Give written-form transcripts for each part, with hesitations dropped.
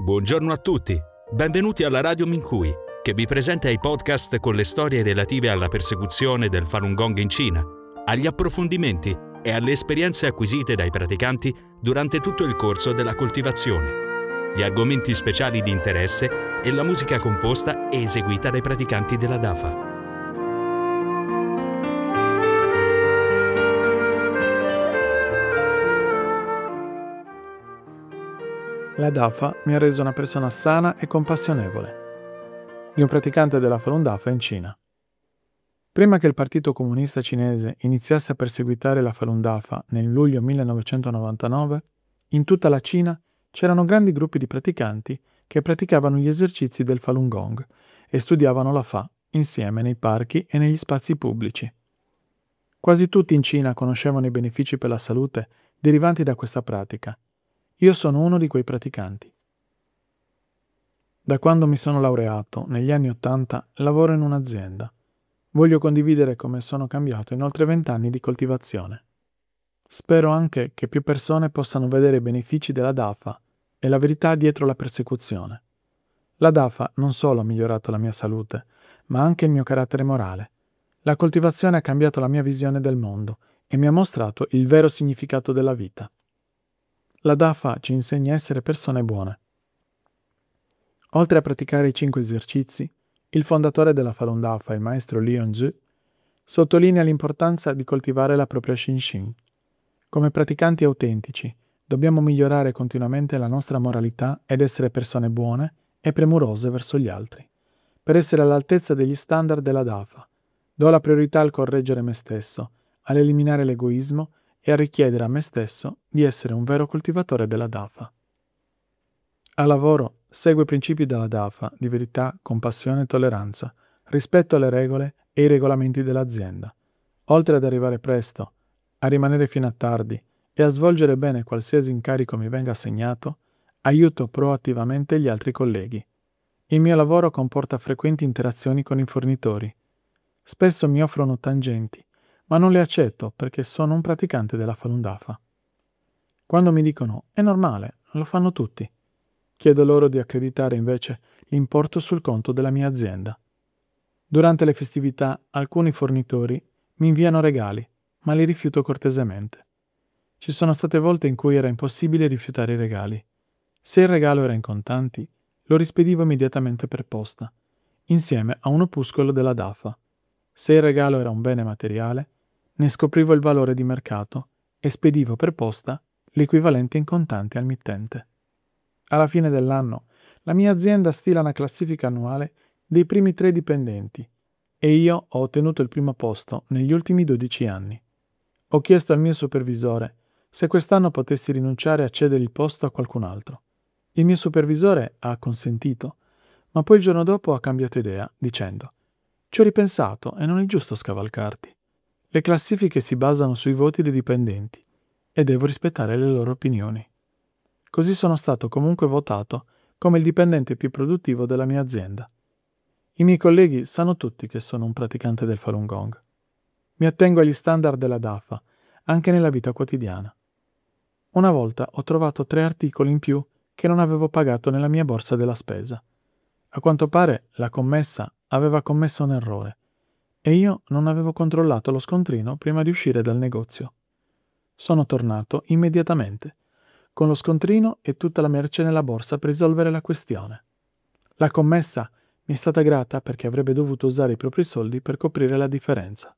Buongiorno a tutti, benvenuti alla Radio Minqui, che vi presenta i podcast con le storie relative alla persecuzione del Falun Gong in Cina, agli approfondimenti e alle esperienze acquisite dai praticanti durante tutto il corso della coltivazione, gli argomenti speciali di interesse e la musica composta e eseguita dai praticanti della Dafa. La Dafa mi ha reso una persona sana e compassionevole. Di un praticante della Falun Dafa in Cina. Prima che il Partito Comunista Cinese iniziasse a perseguitare la Falun Dafa nel luglio 1999, in tutta la Cina c'erano grandi gruppi di praticanti che praticavano gli esercizi del Falun Gong e studiavano la Fa insieme nei parchi e negli spazi pubblici. Quasi tutti in Cina conoscevano i benefici per la salute derivanti da questa pratica. Io sono uno di quei praticanti. Da quando mi sono laureato, negli anni '80, lavoro in un'azienda. Voglio condividere come sono cambiato in oltre 20 anni di coltivazione. Spero anche che più persone possano vedere i benefici della Dafa e la verità dietro la persecuzione. La Dafa non solo ha migliorato la mia salute, ma anche il mio carattere morale. La coltivazione ha cambiato la mia visione del mondo e mi ha mostrato il vero significato della vita. La Dafa ci insegna a essere persone buone. Oltre a praticare i 5 esercizi, il fondatore della Falun Dafa, il maestro Lion Zhu, sottolinea l'importanza di coltivare la propria Shinshin. Come praticanti autentici, dobbiamo migliorare continuamente la nostra moralità ed essere persone buone e premurose verso gli altri. Per essere all'altezza degli standard della Dafa, do la priorità al correggere me stesso, all'eliminare l'egoismo e a richiedere a me stesso di essere un vero coltivatore della Dafa. Al lavoro segue i principi della Dafa di verità, compassione e tolleranza, rispetto alle regole e i regolamenti dell'azienda. Oltre ad arrivare presto, a rimanere fino a tardi e a svolgere bene qualsiasi incarico mi venga assegnato, aiuto proattivamente gli altri colleghi. Il mio lavoro comporta frequenti interazioni con i fornitori. Spesso mi offrono tangenti, ma non le accetto perché sono un praticante della Falun Dafa. Quando mi dicono «è normale, lo fanno tutti», chiedo loro di accreditare invece l'importo sul conto della mia azienda. Durante le festività alcuni fornitori mi inviano regali, ma li rifiuto cortesemente. Ci sono state volte in cui era impossibile rifiutare i regali. Se il regalo era in contanti, lo rispedivo immediatamente per posta, insieme a un opuscolo della Dafa. Se il regalo era un bene materiale, ne scoprivo il valore di mercato e spedivo per posta l'equivalente in contanti al mittente. Alla fine dell'anno, la mia azienda stila una classifica annuale dei primi 3 dipendenti e io ho ottenuto il primo posto negli ultimi 12 anni. Ho chiesto al mio supervisore se quest'anno potessi rinunciare a cedere il posto a qualcun altro. Il mio supervisore ha acconsentito, ma poi il giorno dopo ha cambiato idea, dicendo «Ci ho ripensato e non è giusto scavalcarti. Le classifiche si basano sui voti dei dipendenti e devo rispettare le loro opinioni». Così sono stato comunque votato come il dipendente più produttivo della mia azienda. I miei colleghi sanno tutti che sono un praticante del Falun Gong. Mi attengo agli standard della Dafa, anche nella vita quotidiana. Una volta ho trovato 3 articoli in più che non avevo pagato nella mia borsa della spesa. A quanto pare la commessa aveva commesso un errore e io non avevo controllato lo scontrino prima di uscire dal negozio. Sono tornato immediatamente, con lo scontrino e tutta la merce nella borsa per risolvere la questione. La commessa mi è stata grata perché avrebbe dovuto usare i propri soldi per coprire la differenza.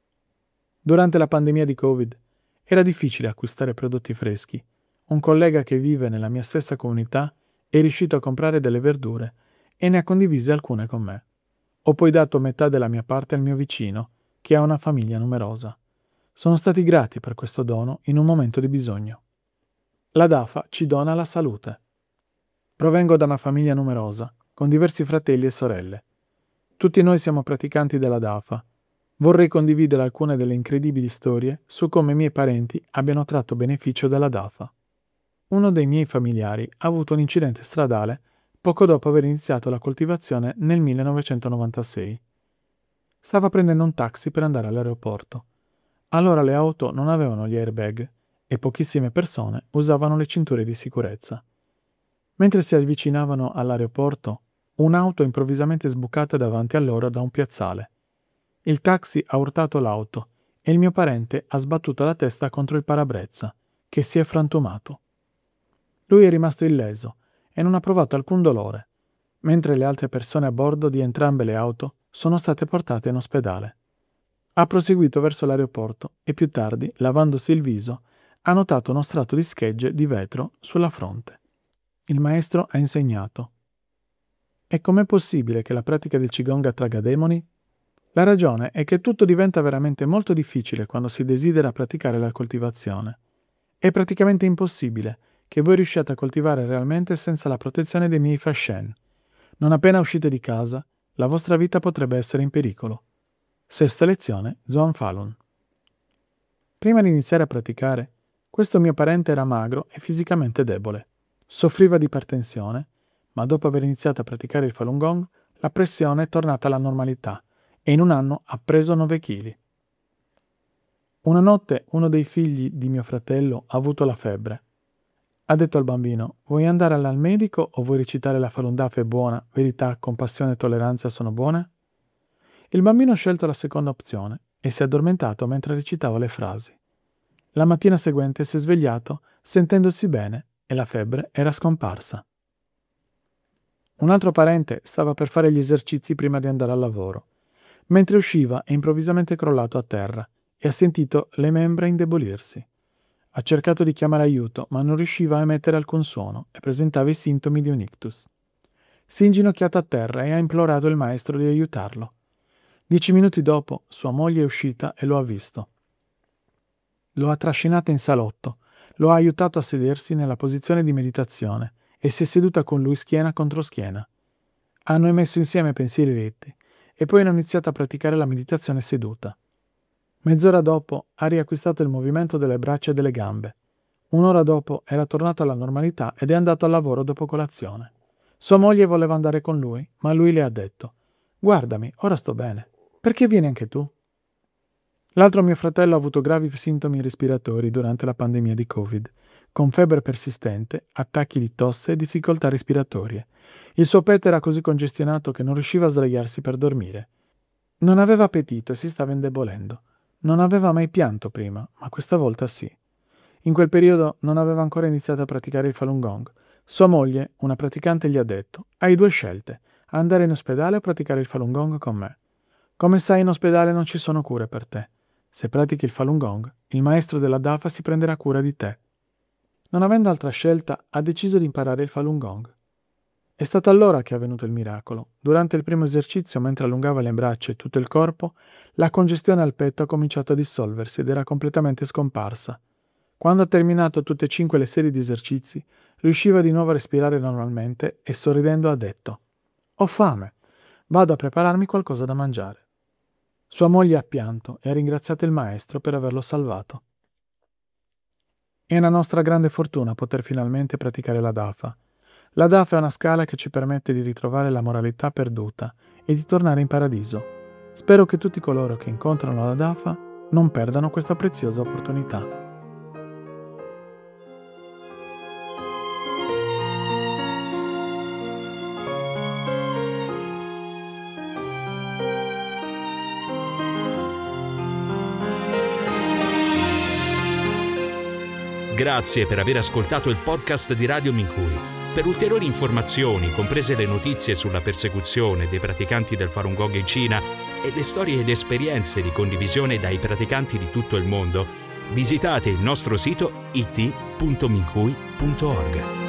Durante la pandemia di Covid era difficile acquistare prodotti freschi. Un collega che vive nella mia stessa comunità è riuscito a comprare delle verdure e ne ha condivise alcune con me. Ho poi dato metà della mia parte al mio vicino, che ha una famiglia numerosa. Sono stati grati per questo dono in un momento di bisogno. La Dafa ci dona la salute. Provengo da una famiglia numerosa, con diversi fratelli e sorelle. Tutti noi siamo praticanti della Dafa. Vorrei condividere alcune delle incredibili storie su come i miei parenti abbiano tratto beneficio dalla Dafa. Uno dei miei familiari ha avuto un incidente stradale poco dopo aver iniziato la coltivazione nel 1996. Stava prendendo un taxi per andare all'aeroporto. Allora le auto non avevano gli airbag e pochissime persone usavano le cinture di sicurezza. Mentre si avvicinavano all'aeroporto, un'auto è improvvisamente sbucata davanti a loro da un piazzale. Il taxi ha urtato l'auto e il mio parente ha sbattuto la testa contro il parabrezza, che si è frantumato. Lui è rimasto illeso e non ha provato alcun dolore, mentre le altre persone a bordo di entrambe le auto sono state portate in ospedale. Ha proseguito verso l'aeroporto e più tardi, lavandosi il viso, ha notato uno strato di schegge di vetro sulla fronte. Il maestro ha insegnato: e com'è possibile che la pratica del Qigong attragga demoni? La ragione è che tutto diventa veramente molto difficile quando si desidera praticare la coltivazione. È praticamente impossibile che voi riusciate a coltivare realmente senza la protezione dei miei Fashen. Non appena uscite di casa, la vostra vita potrebbe essere in pericolo. Sesta lezione, Zoan Falun. Prima di iniziare a praticare, questo mio parente era magro e fisicamente debole. Soffriva di ipertensione, ma dopo aver iniziato a praticare il Falun Gong, la pressione è tornata alla normalità e in un anno ha preso 9 kg. Una notte uno dei figli di mio fratello ha avuto la febbre. Ha detto al bambino: vuoi andare al medico o vuoi recitare la Falun Dafa è buona, verità, compassione e tolleranza sono buone? Il bambino ha scelto la seconda opzione e si è addormentato mentre recitava le frasi. La mattina seguente si è svegliato sentendosi bene e la febbre era scomparsa. Un altro parente stava per fare gli esercizi prima di andare al lavoro. Mentre usciva è improvvisamente crollato a terra e ha sentito le membra indebolirsi. Ha cercato di chiamare aiuto, ma non riusciva a emettere alcun suono e presentava i sintomi di un ictus. Si è inginocchiato a terra e ha implorato il maestro di aiutarlo. 10 minuti dopo, sua moglie è uscita e lo ha visto. Lo ha trascinato in salotto, lo ha aiutato a sedersi nella posizione di meditazione e si è seduta con lui schiena contro schiena. Hanno emesso insieme pensieri retti e poi hanno iniziato a praticare la meditazione seduta. Mezz'ora dopo ha riacquistato il movimento delle braccia e delle gambe. Un'ora dopo era tornato alla normalità ed è andato al lavoro dopo colazione. Sua moglie voleva andare con lui, ma lui le ha detto: «Guardami, ora sto bene. Perché vieni anche tu?» L'altro mio fratello ha avuto gravi sintomi respiratori durante la pandemia di Covid, con febbre persistente, attacchi di tosse e difficoltà respiratorie. Il suo petto era così congestionato che non riusciva a sdraiarsi per dormire. Non aveva appetito e si stava indebolendo. Non aveva mai pianto prima, ma questa volta sì. In quel periodo non aveva ancora iniziato a praticare il Falun Gong. Sua moglie, una praticante, gli ha detto: «Hai 2 scelte, andare in ospedale o praticare il Falun Gong con me. Come sai, in ospedale non ci sono cure per te. Se pratichi il Falun Gong, il maestro della Dafa si prenderà cura di te». Non avendo altra scelta, ha deciso di imparare il Falun Gong. È stato allora che è avvenuto il miracolo. Durante il primo esercizio, mentre allungava le braccia e tutto il corpo, la congestione al petto ha cominciato a dissolversi ed era completamente scomparsa. Quando ha terminato tutte e 5 le serie di esercizi, riusciva di nuovo a respirare normalmente e sorridendo ha detto: «Ho fame, vado a prepararmi qualcosa da mangiare». Sua moglie ha pianto e ha ringraziato il maestro per averlo salvato. È una nostra grande fortuna poter finalmente praticare la Dafa. La Dafa è una scala che ci permette di ritrovare la moralità perduta e di tornare in paradiso. Spero che tutti coloro che incontrano la Dafa non perdano questa preziosa opportunità. Grazie per aver ascoltato il podcast di Radio Minkui. Per ulteriori informazioni, comprese le notizie sulla persecuzione dei praticanti del Falun Gong in Cina e le storie ed esperienze di condivisione dai praticanti di tutto il mondo, visitate il nostro sito it.minkui.org.